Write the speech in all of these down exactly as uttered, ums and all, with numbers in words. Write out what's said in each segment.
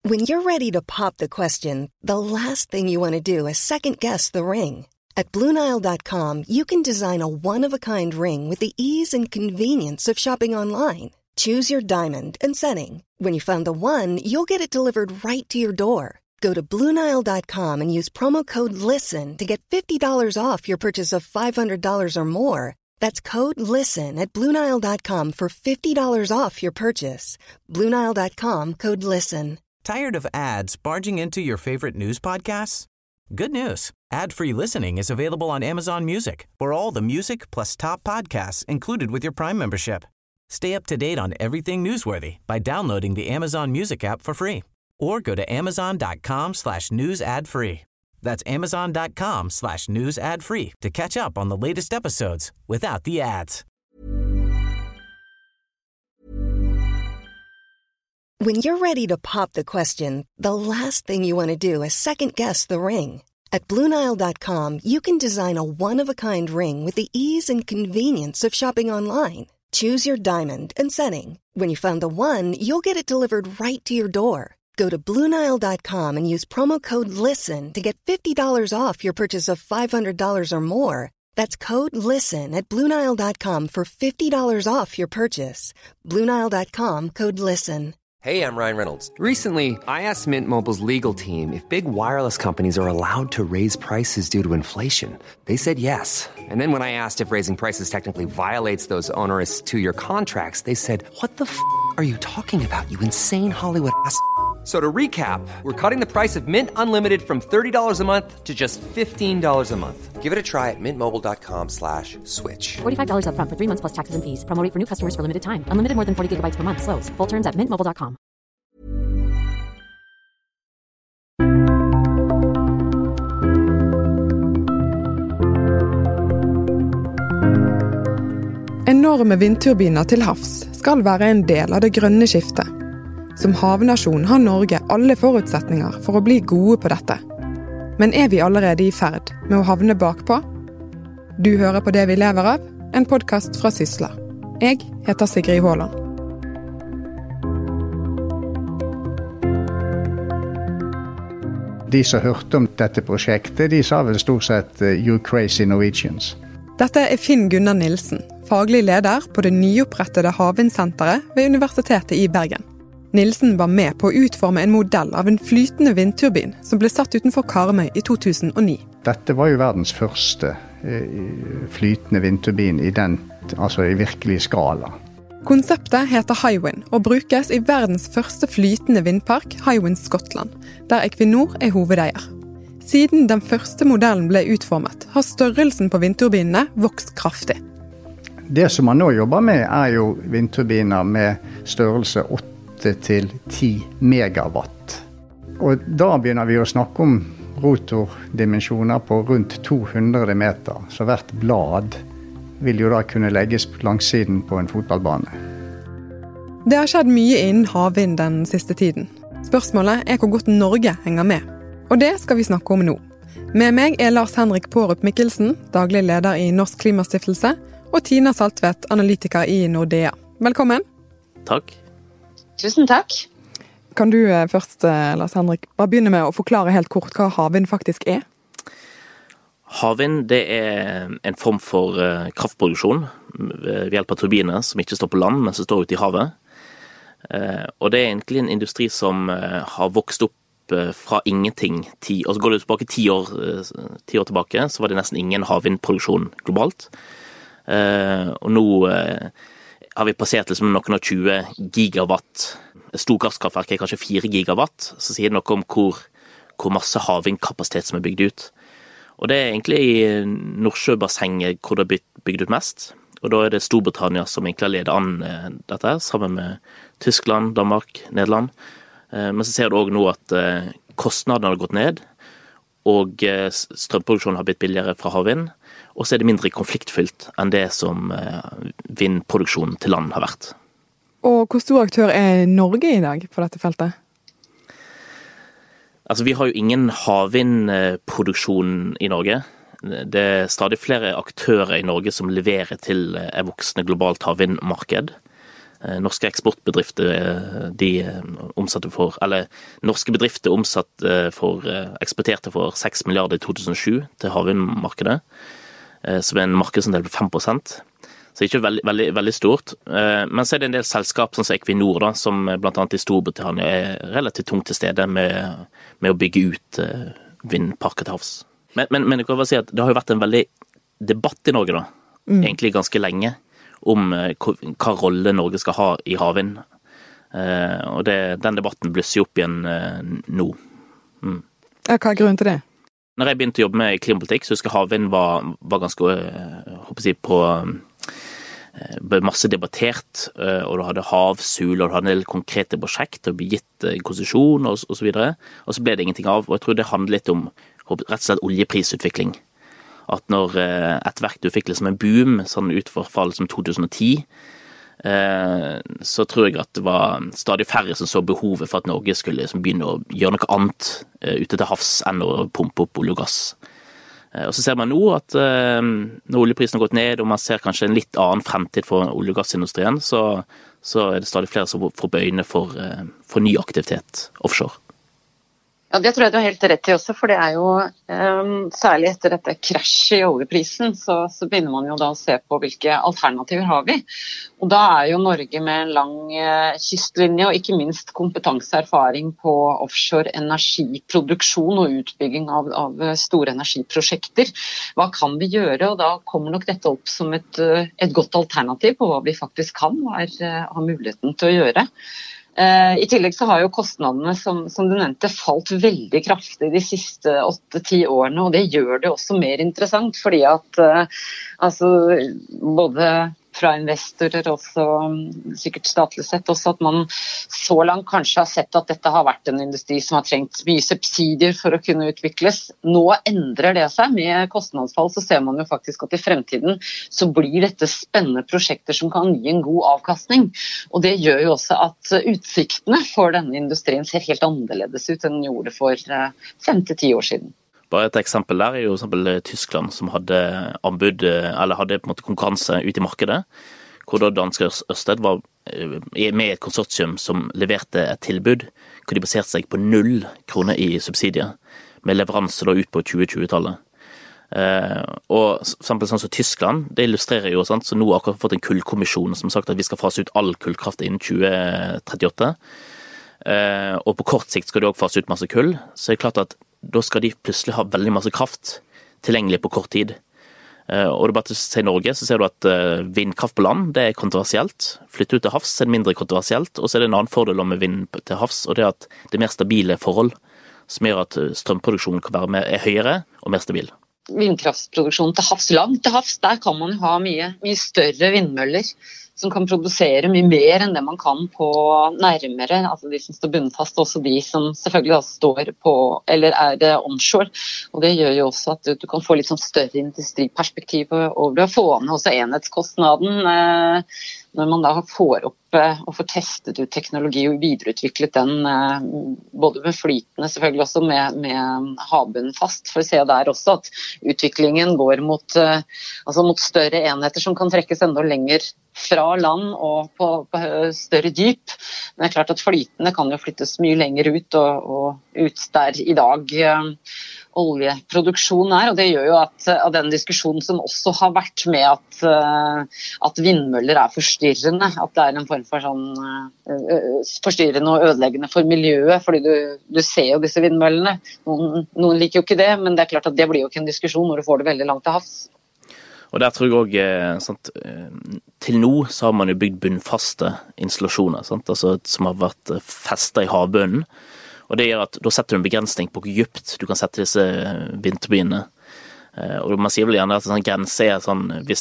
When you're ready to pop the question, the last thing you want to do is second-guess the ring. At Blue Nile dot com, you can design a one-of-a-kind ring with the ease and convenience of shopping online. Choose your diamond and setting. When you find the one, you'll get it delivered right to your door. Go to Blue Nile dot com and use promo code LISTEN to get fifty dollars off your purchase of five hundred dollars or more. That's code LISTEN at Blue Nile dot com for fifty dollars off your purchase. Blue Nile dot com, code LISTEN. Tired of ads barging into your favorite news podcasts? Good news. Ad-free listening is available on Amazon Music for all the music plus top podcasts included with your Prime membership. Stay up to date on everything newsworthy by downloading the Amazon Music app for free or go to amazon.com slash news ad free. That's amazon.com slash news ad free to catch up on the latest episodes without the ads. When you're ready to pop the question, the last thing you want to do is second-guess the ring. At Blue Nile dot com, you can design a one-of-a-kind ring with the ease and convenience of shopping online. Choose your diamond and setting. When you find the one, you'll get it delivered right to your door. Go to Blue Nile dot com and use promo code LISTEN to get fifty dollars off your purchase of five hundred dollars or more. That's code LISTEN at Blue Nile dot com for fifty dollars off your purchase. Blue Nile dot com, code LISTEN. Hey, I'm Ryan Reynolds. Recently, I asked Mint Mobile's legal team if big wireless companies are allowed to raise prices due to inflation. They said yes. And then when I asked if raising prices technically violates those onerous two-year contracts, they said, what the f*** are you talking about, you insane Hollywood ass f- So to recap, we're cutting the price of Mint Unlimited from thirty dollars a month to just fifteen dollars a month. Give it a try at mintmobile.com slash switch. forty-five dollars up front for three months plus taxes and fees. Promo rate for new customers for limited time. Unlimited more than forty gigabytes per month. Slows full terms at mint mobile dot com. Enorme vindturbiner til havs skal være en del av det grønne skiftet. Som havnasjon har Norge alle forutsetninger for å bli gode på dette. Men er vi allerede i ferd med å havne bakpå? Du hører på Det vi lever av, en podcast fra Sysla. Jeg heter Sigrid Håland. De som hørte om dette prosjektet, de sa vel stort sett «You crazy Norwegians». Dette er Finn Gunnar Nilsen, faglig leder på det nyopprettede Havvindsenteret ved Universitetet i Bergen. Nilsen var med på å utforme en modell av en flytende vindturbin som ble satt utenfor Karmøy i to tusen og ni. Dette var jo verdens første eh, flytende vindturbin i den, altså i virkelig skala. Konseptet heter Hywind og brukes i verdens første flytende vindpark, Hywind Scotland, der Equinor er hovedeier. Siden den første modellen ble utformet, har størrelsen på vindturbinene vokst kraftig. Det som man nå jobber med er jo vindturbiner med størrelse åtte til ti megawatt. Og da begynner vi å snakke om rotordimensjoner på rundt to hundre meter, så hvert blad vil jo da kunne legges på langsiden på en fotballbane. Det har skjedd mye innen havvind den siste tiden. Spørsmålet er hvor godt Norge henger med. Og det skal vi snakke om nå. Med meg er Lars Henrik Pårup Mikkelsen, daglig leder i Norsk Klimastiftelse, og Tina Saltvedt, analytiker i Nordea. Velkommen. Takk. Tusen takk. Kan du først, Lars Henrik, bare begynne med å forklare helt kort hva havvind faktisk er? Havvind, det er en form for kraftproduksjon ved hjelp av turbiner som ikke står på land, men som står ute i havet. Og det er egentlig en industri som har vokst opp fra ingenting. Ti, altså går det tilbake ti år, ti år tilbake, så var det nesten ingen havvindproduksjon globalt. Og nå har vi passert liksom noen og tjue gigawatt. Stor gasskraftverk er kanskje fire gigawatt, så sier det noe om hvor, hvor masse havvindkapasitet som er bygd ut. Og det er egentlig i Nordsjøbassenget hvor det er bygd ut mest. Og da er det Storbritannia som egentlig har ledet an dette, sammen med Tyskland, Danmark, Nederland. Men så ser du også nå at kostnadene har gått ned, og strømproduksjonen har blitt billigere fra havvind, og så er det mindre konfliktfylt enn det som vindproduksjonen til land har vært. Og hvor stor aktør er Norge i dag på dette feltet? Altså, vi har jo ingen havvindproduksjon i Norge. Det er stadig flere aktører i Norge som leverer til et voksende globalt havvindmarked. Norske eksportbedrifter, de omsatte for, eller norske bedrifter omsatte for, eksporterte for seks milliarder i to tusen og sju til havvindmarkedet, som er en markedsandel på fem prosent. Så ikke veldig, veldig, veldig stort. Men så er det en del selskap, sånn som Equinor, da, som blant annet i Storbritannia er relativt tungt til stede med, med å bygge ut vindparker til havs. Men, men, men jeg kan bare si at det har jo vært en veldig debatt i Norge da, mm. egentlig ganske lenge, om hva rolle Norge skal ha i havvind. Og det, den debatten blusser jo opp igjen nå. Mm. Ja, hva er grunnen til det? Når jeg begynte å jobbe med klimapolitikk, så husker jeg havvind var, var ganske, håper jeg, på masse debattert, og du hadde havsul, og du hadde en del konkrete prosjekt, og ble gitt konsesjon, og, og så videre. Og så ble det ingenting av, og jeg tror det handler litt om rett og slett oljeprisutvikling. At når et verk du fikk liksom en boom, sånn utforfall som to tusen og ti, så tror jeg at det var stadig færre som så behovet for at Norge skulle liksom begynne å gjøre noe annet ute til havs enn å pumpe opp olje og gass. Og så ser man nå at når oljeprisen har gått ned, og man ser kanskje en litt annen fremtid for olje- og gassindustrien, så, så er det stadig flere som får bøyne for, for ny aktivitet offshore. Ja, det tror jeg du har helt rett i også, for det er jo um, særlig etter dette krasjet i oljeprisen, så, så begynner man jo da å se på hvilke alternativer har vi. Og da er jo Norge med en lang uh, kystlinje og ikke minst kompetanseerfaring på offshore energiproduksjon og utbygging av, av store energiprosjekter. Hva kan vi gjøre? Og da kommer nok dette opp som et, uh, et godt alternativ på hva vi faktisk kan og er, uh, har muligheten til å gjøre. I tillegg så har jo kostnadene, som, som du nevnte, falt veldig kraftig de siste åtte-ti årene, og det gjør det også mer interessant, fordi at altså, både fra investorer og sikkert statlig sett også, at man så langt kanskje har sett at dette har vært en industri som har trengt mye subsidier for å kunne utvikles. Nå endrer det seg. Med kostnadsfall så ser man jo faktisk at i fremtiden så blir dette spennende prosjekter som kan gi en god avkastning. Og det gjør jo også at utsiktene for denne industrien ser helt annerledes ut enn den gjorde for fem til ti år siden. Bare et eksempel der er jo eksempel Tyskland, som hadde anbud, eller hadde på en måte konkurranse ute i markedet, hvor da danske Ørsted var med et konsortium som leverte et tilbud, hvor de baserte seg på null kroner i subsidier, med leveranse da ut på tjue tjue-tallet. Og for eksempel sånn som Tyskland, det illustrerer jo, sant, så nå har akkurat fått en kullkommisjon som har sagt at vi skal fase ut all kullkraft innen tjue trettiåtte, og på kort sikt skal de også fase ut masse kull, så er det klart at da skal de plutselig ha veldig masse kraft tilgjengelig på kort tid. Og det er bare til å se i Norge, så ser du at vindkraft på land, det er kontroversielt. Flytte ut til havs er det mindre kontroversielt, og så er det en annen fordel med vind til havs, og det er at det er mer stabile forhold, som gjør at strømproduksjonen kan være mer, er høyere og mer stabil. Vindkraftproduksjon til havs, langt til havs, der kan man ha mye, mye større vindmøller, som kan produsere mye mer enn det man kan på nærmere, altså de som står bunnfast, også de som selvfølgelig står på, eller er onshore. Og det gjør jo også at du, du kan få litt sånn større industriperspektiv over det, og få ned også enhetskostnaden, eh, når man da får opp eh, og får testet ut teknologi og videreutviklet den, eh, både med flytende, selvfølgelig også med, med havbunnen fast, for å se der også at utviklingen går mot, eh, altså mot større enheter som kan trekkes enda lenger fra land og på, på større dyp. Men det er klart at flytende kan jo flyttes mye lenger ut, og, og ut der i dag eh, oljeproduksjon er, og det gjør jo at av den diskusjonen som også har vært med at, uh, at vindmøller er forstyrrende, at det er en form for sånn uh, forstyrrende og ødeleggende for miljøet, fordi du, du ser jo disse vindmøllene. Noen, noen liker jo ikke det, men det er klart at det blir jo ikke en diskusjon når du får det veldig langt til havs. Og der tror jeg også, sant, til nå så har man jo bygd bunnfaste installasjoner, sant, altså, som har vært festet i havbunnen. Og det gjør at da setter du en begrensning på hvor dypt du kan sette disse vindturbinene. Og man sier vel gjerne at en sånn grense er sånn, hvis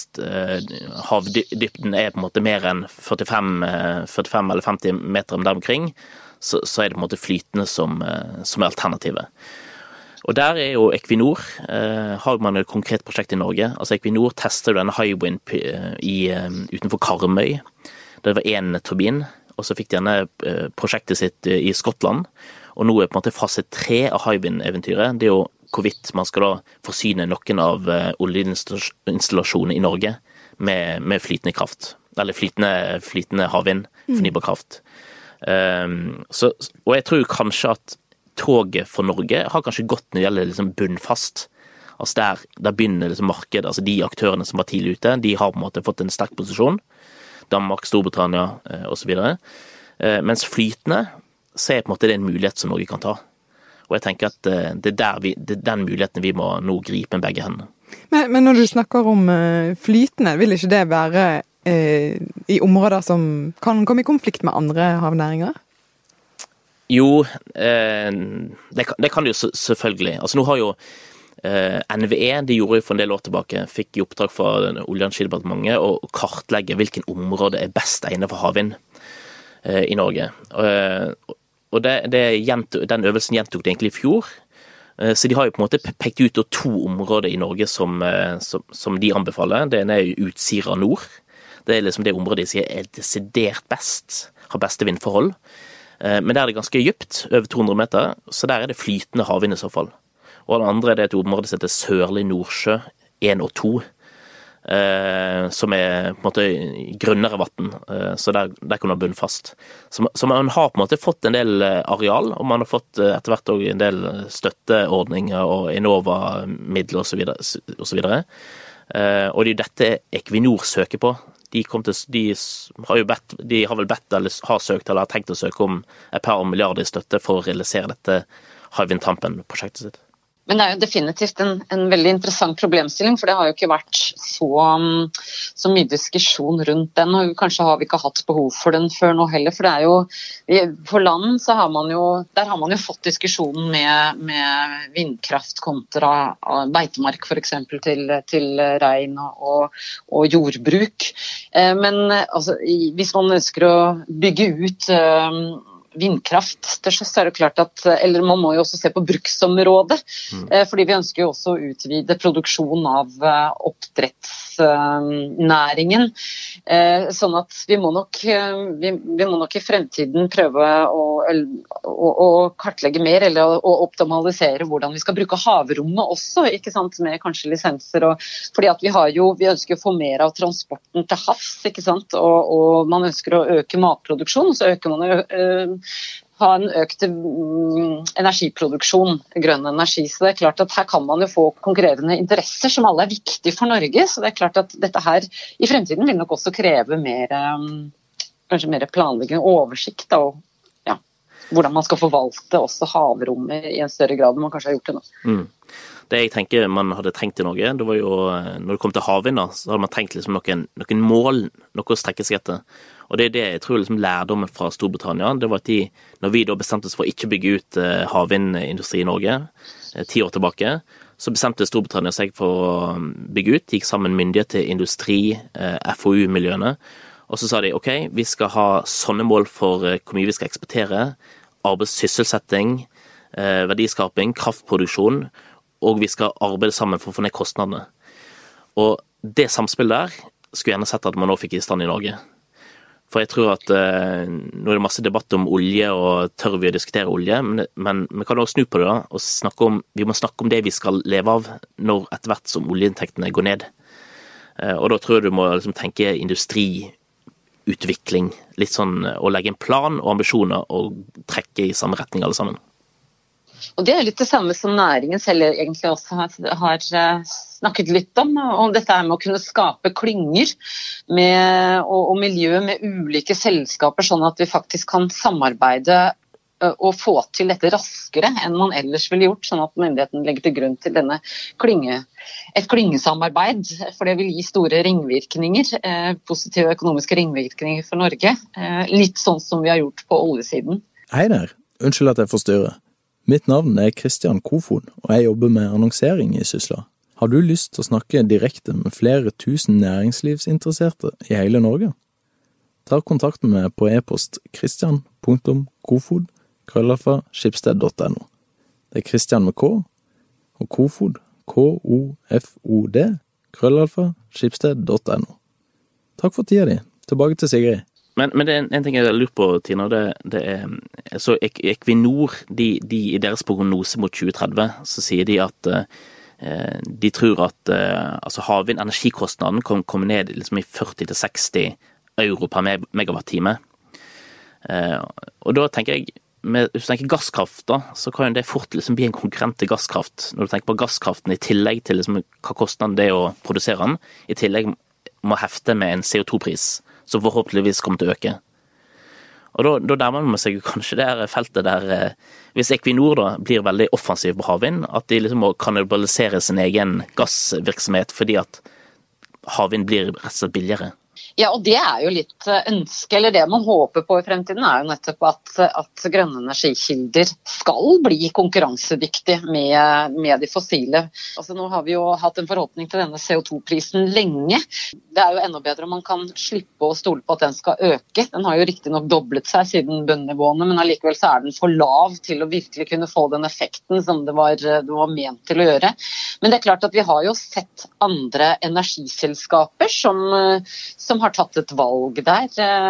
havdybden er på en måte mer enn førtifem, førtifem eller femti meter der omkring, så, så er det på en måte flytende som, som er alternativet. Og der er jo Equinor, eh, har man et konkret prosjekt i Norge. Altså Equinor tester jo denne Hywind i, utenfor Karmøy. Det var en turbin, og så fikk de denne eh, prosjektet sitt i Skottland. Og nå er på en måte fase tre av Hywind-eventyret. Det er jo hvorvidt man skal da forsyne noen av eh, oljeinstallasjonene i Norge med, med flytende kraft. eller flytende, flytende havvind, fornybar kraft. Um, så, og jeg tror kanskje at toget for Norge har kanskje gått når det gjelder liksom bunnfast. Altså der, der begynner liksom markedet, altså de aktørene som var tidlig ute, de har på en måte fått en sterk posisjon. Danmark, Storbritannia uh, og så videre. Uh, mens flytende, så er på en måte det en mulighet som Norge kan ta. Og jeg tenker at uh, det, er der vi, det er den muligheten vi må nå gripe med begge hendene. Men, men når du snakker om uh, flytende, vil ikke det være uh, i områder som kan komme i konflikt med andre havnæringer? Jo, uh, det, kan, det kan det jo selvfølgelig. Altså nå har jo uh, N V E, de gjorde jo for en del år tilbake, fikk i oppdrag fra Olje- og energidepartementet å kartlegge hvilken område er best egnet for havvind uh, i Norge. Uh, og det, det gjentok, den øvelsen gjentok det egentlig i fjor. Så de har jo på en måte pekt ut to områder i Norge som, som, som de anbefaler. Det ene er Utsira Nord. Det er liksom det området de sier er desidert best, har beste vindforhold. Men der er det ganske dypt, over to hundre meter, så der er det flytende havvind i så fall. Og det andre er et område som heter Sørlig Nordsjø en og to, eh, som er på en måte grunnere vann, eh, så der, der kan man bunne fast. Så, så man har på en måte fått en del areal, og man har fått etter hvert også en del støtteordninger og Enova-midler og så videre. Og, så videre. Eh, og det er dette Equinor søker på. De, kom til, de, har jo bedt, de har vel bedt eller har søkt eller har tenkt å søke om et par milliarder i støtte for å realisere dette Hywind Tampen-prosjektet sitt. Men det er jo definitivt en, en veldig interessant problemstilling, for det har jo ikke vært så, så mye diskusjon rundt den, og kanskje har vi ikke hatt behov for den før nå heller, for det er jo, på land så har man jo, der har man jo fått diskusjonen med, med vindkraft kontra beitemark for eksempel til, til rein og, og jordbruk. Men altså, hvis man ønsker å bygge ut vindkraft til sjøs, er det klart at, eller man må jo også se på bruksområdet, mm. fordi vi ønsker jo også å utvide produksjon av oppdrettsnæringen, sånn at vi må nok, vi, vi må nok i fremtiden prøve å, å, å kartlegge mer, eller å optimalisere hvordan vi skal bruke havrommet også, ikke sant, med kanskje lisenser, og, fordi at vi har jo, vi ønsker å få mer av transporten til havs, ikke sant, og, og man ønsker å øke matproduksjon, så øker man jo ha en økt energiproduksjon, grønn energi. Så det er klart at her kan man jo få konkurrerende interesser som alle er viktige for Norge. Så det er klart at dette her i fremtiden vil nok også kreve mer, kanskje mer planlegging og oversikt, da, og ja, hvordan man skal forvalte også havrommet i en større grad enn man kanskje har gjort det nå. Mm. Det jeg tenker man hadde trengt i Norge, det var jo, når det kom til havvind, så hadde man trengt liksom noen, noen mål, noe å strekke seg etter. Og det er det jeg tror liksom lærdommen fra Storbritannia, det var at de, når vi da bestemte oss for å ikke bygge ut uh, havvindindustri i Norge, uh, ti år tilbake, så bestemte Storbritannia seg for å bygge ut, de gikk sammen myndighet til industri, uh, F O U-miljøene, og så sa de, ok, vi skal ha sånne mål for uh, hvor mye vi skal eksportere, arbeidssysselsetting, uh, verdiskaping, kraftproduksjon, og vi skal arbeide sammen for å få ned kostnadene. Og det samspillet der skulle jeg gjerne sett at man nå fikk i stand i Norge. For jeg tror at uh, nå er det masse debatt om olje, og tør vi å diskutere olje, men, men vi kan også snu på det da, og snakke om, vi må snakke om det vi skal leve av når etter hvert som oljeinntektene går ned. Uh, og da tror jeg du må liksom, tenke industriutvikling, litt sånn, og legge en plan og ambisjoner, og trekke i samme retning alle sammen. Og det er litt det samme som næringen selv egentlig også har, har snakket litt om, om dette her med å kunne skape klynger med, og, og miljø med ulike selskaper, sånn at vi faktisk kan samarbeide og få til dette raskere enn man ellers ville gjort, sånn at myndigheten legger til grunn til denne klynge, et klyngesamarbeid, for det vil gi store ringvirkninger, eh, positive økonomiske ringvirkninger for Norge, eh, litt sånn som vi har gjort på oljesiden. Hei der, unnskyld at jeg forstyrrer. Mitt navn er Christian Kofod, og jeg jobber med annonsering i Sysla. Har du lyst til å snakke direkte med flere tusen næringslivsinteresserte i hele Norge? Ta kontakt med meg på e-post christian punktum kofod krøllalfa schibsted punktum no. Det er Christian med K, og Kofod, K O F O D, krøllalfa schibsted punktum no. Takk for tida di. Tilbake til Sigrid. Men, men det er en, en ting jeg har lurt på, Tina, det, det er så Equinor, de, de i deres prognose mot tjue tretti, så sier de at eh, de tror at eh, altså havvind, energikostnaden kan komme ned liksom i førti til seksti euro per megawatt-time. Og da tenker jeg, med, hvis du tenker gasskraft da, så kan jo det fort liksom bli en konkurrent til gasskraft. Når du tenker på gasskraften i tillegg til liksom hva kostnaden det er å produsere den, i tillegg må hefte med en C O to pris, som forhåpentligvis kommer til å øke. Og da, da nærmer man seg kanskje det her feltet der, hvis Equinor da blir veldig offensiv på havvind, at de liksom må kannibalisere sin egen gassvirksomhet fordi at havvind blir rett og slett billigere. Ja, og det er jo litt ønske, eller det man håper på i fremtiden er jo nettopp at, at grønne energikilder skal bli konkurransedyktige med, med de fossile. Altså nå har vi jo hatt en forhåpning til denne C O to prisen lenge. Det er jo enda bedre om man kan slippe å stole på at den skal øke. Den har jo riktig nok doblet seg siden bunnivåene, men allikevel så er den for lav til å virkelig kunne få den effekten som det var, det var ment til å gjøre. Men det er klart at vi har jo sett andre energiselskaper som, som har tatt et valg der,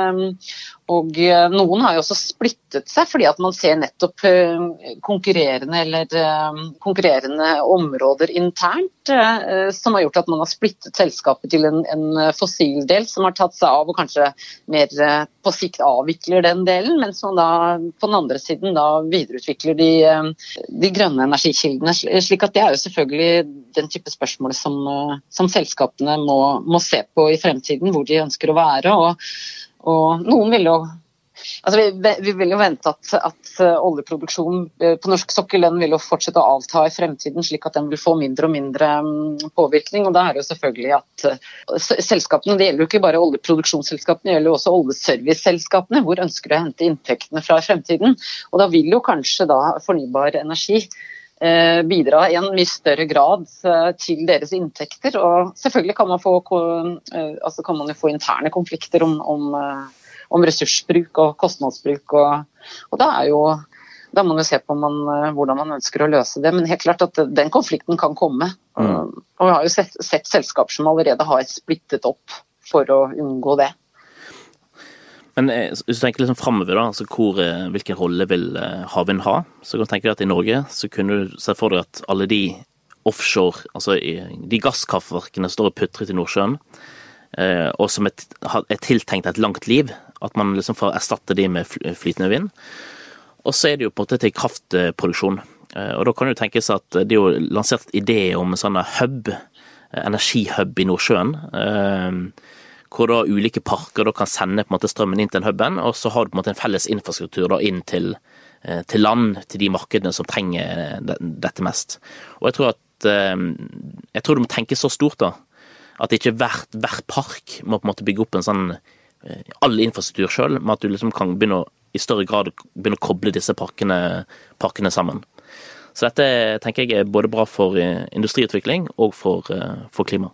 og noen har jo også splittet seg fordi at man ser nettopp konkurrerende eller konkurrerende områder internt som har gjort at man har splittet selskapet til en, en fossil del som har tatt seg av og kanskje mer på sikt avvikler den delen, mens man da på den andre siden da videreutvikler de, de grønne energikildene, slik at det er jo selvfølgelig den type spørsmål som, som selskapene må, må se på i fremtiden, hvor de ønsker å være, og, og noen vil jo altså vi, vi vil jo vente at, at oljeproduksjonen på norsk sokkel den vil jo fortsette å avta i fremtiden, slik at den vil få mindre og mindre påvirkning, og da er det jo selvfølgelig at selskapene, det gjelder jo ikke bare oljeproduksjonsselskapene, det gjelder jo også oljeserviceselskapene, hvor ønsker de å hente inntektene fra i fremtiden, og da vil jo kanskje da fornybar energi bidra i en mye større grad til deres inntekter, og selvfølgelig kan man få, altså kan man jo få interne konflikter om, om, om ressursbruk og kostnadsbruk, og, og da er jo da må man jo se på man, hvordan man ønsker å løse det, men helt klart at den konflikten kan komme, mm. og vi har jo sett, sett selskaper som allerede har splittet opp for å unngå det. Men hvis du tenker liksom fremover da, altså hvor, hvilken rolle vil havvind ha, så kan du tenke deg at i Norge så kunne du se for deg at alle de offshore, altså de gasskraftverkene står og putret i Nordsjøen, og som er, er tiltenkt et langt liv, at man liksom får erstatte de med flytende vind. Og så er det jo på en måte til kraftproduksjon, og da kan du tenke seg at det er jo lansert idé om en sånn hub, energihub i Nordsjøen, hvor da ulike parker da kan sende på en måte strømmen inn til den hubben, og så har du på en måte en felles infrastruktur da inn til, til land, til de markedene som trenger dette mest. Og jeg tror at jeg tror du må tenke så stort da, at ikke hvert, hvert park må på en måte bygge opp en sånn all infrastruktur selv, men at du liksom kan begynne å, i større grad begynne å koble disse parkene, parkene sammen. Så dette tenker jeg er både bra for industriutvikling og for, for klima.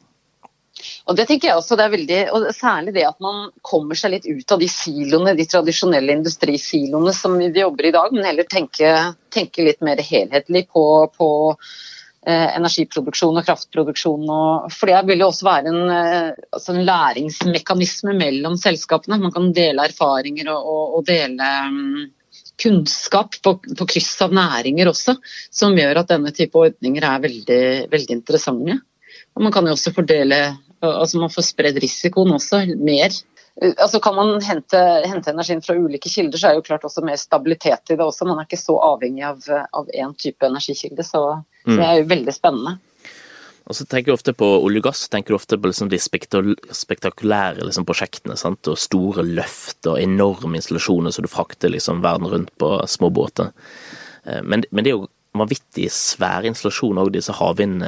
Og det tenker jeg også, det er veldig, og særlig det at man kommer seg litt ut av de siloene, de tradisjonelle industrisiloene som vi jobber i dag, men heller tenke, tenke litt mer helhetlig på, på eh, energiproduksjon og kraftproduksjon. Og, for det vil jo også være en, eh, altså en læringsmekanisme mellom selskapene. Man kan dele erfaringer og, og, og dele um, kunnskap på, på kryss av næringer også, som gjør at denne type ordninger er veldig, veldig interessante. Og man kan jo også fordele, altså man får spredd risikoen også mer. Altså kan man hente, hente energien fra ulike kilder, så er jo klart også mer stabilitet i det også. Man er ikke så avhengig av, av en type energikilde, så, mm. så det er jo veldig spennende. Og så tenker du ofte på olje og gass, tenker du ofte på liksom de spektakulære liksom, prosjektene, sant? Og store løft og enorme installasjoner så du frakter liksom, verden rundt på små båter. Men, men det er jo vanvittig svære installasjoner og disse havvind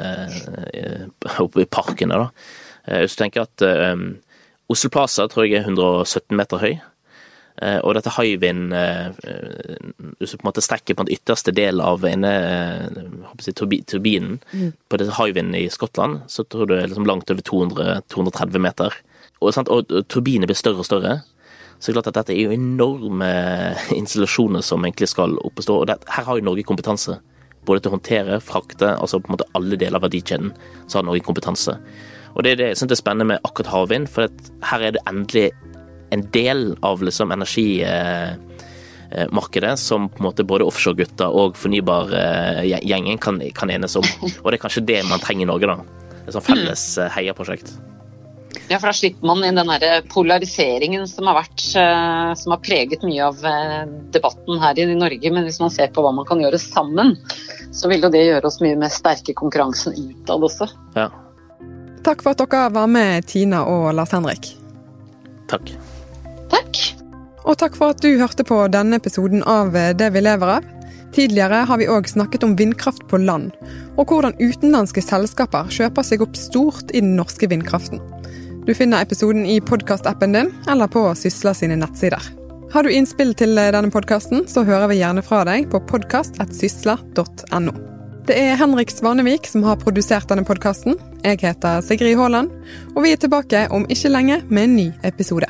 oppe i parkene da. Hvis du tenker at um, Oslo Plaza tror jeg er hundre og sytten meter høy, uh, og dette Hywind uh, hvis du på en måte strekker på den ytterste del av ene uh, si, turbi, turbinen mm. på dette Hywind i Skottland, så tror du det er liksom langt over to hundre til to hundre og tretti meter. Og, sant, og, og turbinene blir større og større. Så det er klart at dette er jo enorme installasjoner som egentlig skal opp og stå, og det, her har jo Norge kompetanse. Både til å håndtere, frakte, altså på en måte alle deler av verdikjeden, så har Norge kompetanse. Og det er det jeg synes det er spennende med akkurat havvind, for at her er det endelig en del av liksom energimarkedet som på en måte både offshore-gutter og fornybar-gjengen kan, kan enes om. Og det er kanskje det man trenger i Norge da. Et sånn felles heiaprosjekt. Ja, for da slipper man inn den der polariseringen som har vært, som har preget mye av debatten her i Norge, men hvis man ser på hva man kan gjøre sammen, så vil jo det gjøre oss mye mer sterke konkurransen utad også. Ja. Takk for at dere var med, Tina og Lars Henrik. Takk. Takk. Og takk for at du hørte på denne episoden av Det vi lever av. Tidligere har vi også snakket om vindkraft på land, og hvordan utenlandske selskaper kjøper seg opp stort i den norske vindkraften. Du finner episoden i podcast-appen din, eller på Sysla sine nettsider. Har du innspill til denne podcasten, så hører vi gjerne fra deg på podcast at sysla punktum no. Det er Henrik Svanevik som har produsert denne podcasten. Jeg heter Sigrid Håland, og vi er tilbake om ikke lenge med en ny episode.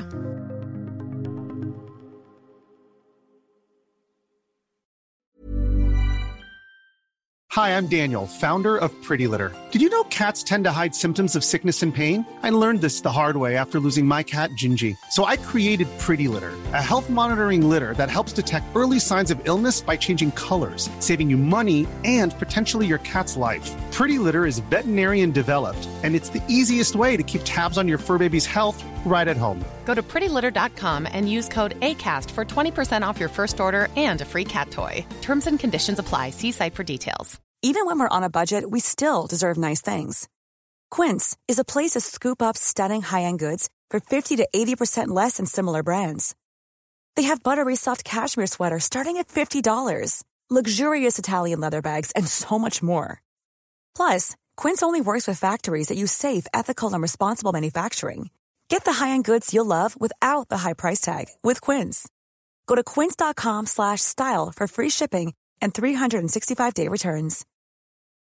Hi, I'm Daniel, founder of Pretty Litter. Did you know cats tend to hide symptoms of sickness and pain? I learned this the hard way after losing my cat, Gingy. So I created Pretty Litter, a health monitoring litter that helps detect early signs of illness by changing colors, saving you money and potentially your cat's life. Pretty Litter is veterinarian developed, and it's the easiest way to keep tabs on your fur baby's health right at home. Go to pretty litter dot com and use code ACAST for twenty percent off your first order and a free cat toy. Terms and conditions apply. See site for details. Even when we're on a budget, we still deserve nice things. Quince is a place to scoop up stunning high-end goods for fifty to eighty percent less than similar brands. They have buttery soft cashmere sweaters starting at fifty dollars, luxurious Italian leather bags, and so much more. Plus, Quince only works with factories that use safe, ethical, and responsible manufacturing. Get the high-end goods you'll love without the high price tag with Quince. Go to quince dot com slash style for free shipping and three sixty-five day returns.